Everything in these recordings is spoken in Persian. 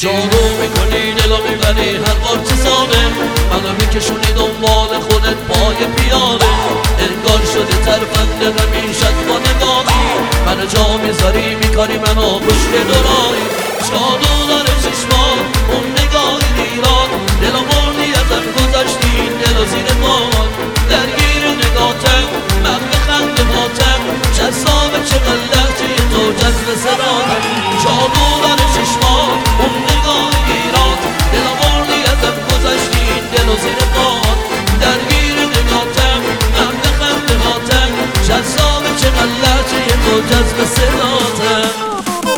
جادو میکنی دلو میبری هر بار چه ساله منو میکشونی دنبال خودت پای پیاده انگار شده ترفنده همیشت با نگاهی منو جا میذاری میکاری منو پشت دورایی جادو داره چشمان اون نگاهی ایران دلو بردی ازم گذاشتی دلو زیر باد درگیر نگاتم من بخنده باتم جذاب چقدر لحجه تو جذب سرانم جادو داره چشمان اون نگاه ایران دلو بردی ازم گذاشتی دلو زیر باد درگیر نگاتم من بخنده باتم جذاب چقدر لحجه تو جذب سرانم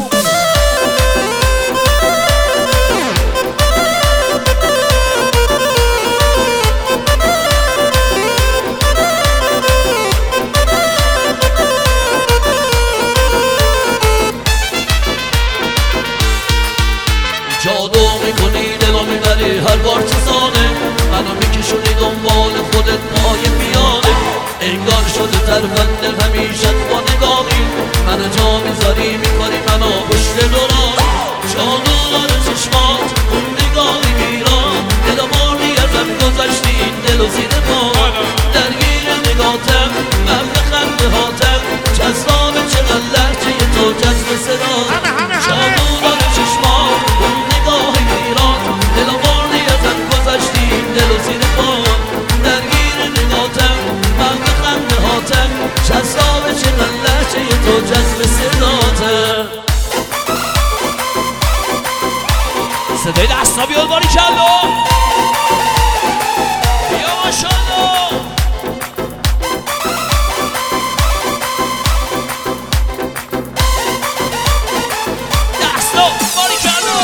جادو میکنی دلو میبری هر بار چه ساله منو میکشونی دنبال خودت پای پیاده انگار شده ترفنده همیشت با نگاهی منو جا میذاری میکنی منو پشت دورایی جادو داره چشمات اون نگاهی ایران دلو بردی ازم گذاشتی دلو زیر باد درگیر نگاتم من بخنده هاتم جذاب چقدر لحجه تو جذب صداتم جادو داره چشمات اون نگاه ایران دلو بردی ازم گذاشتی دلو زیر باد درگیر نگاتم من بخنده هاتم جذاب چقدر لحجه تو جذب صداتم صدای دستا بیاد باری کلا بیا ماشالله دستا باری کلا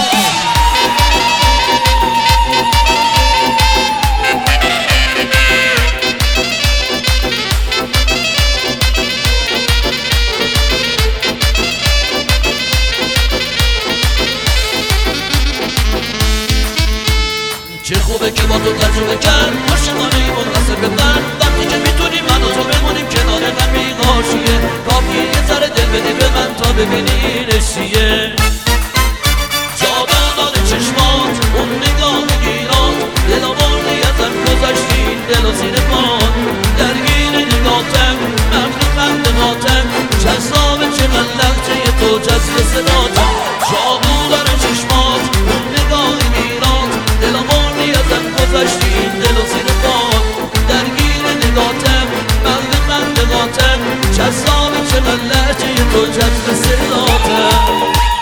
چه خوبه که با تو تجربه کرد عاشقانه منقصر به من وقتی که میتونی من و تو بمونیم کنار همین حاشیه کافیه یه ذره دل بدی به من تا ببینی چیه جادو داره چشمات اون نگاه گیرات دلو بردی ازم گذاشتی دلو زیر باد درگیر نگاتم من بخنده هاتم جذاب چقدر لحجه تو جذب صداتم جادو داره چشمات اون نگاه گیرات دلو بردی ازم گذاشتی دلو زیر باد درگیر نگاتم من بخنده هاتم جذاب چقدر لحجه تو جذب صداتم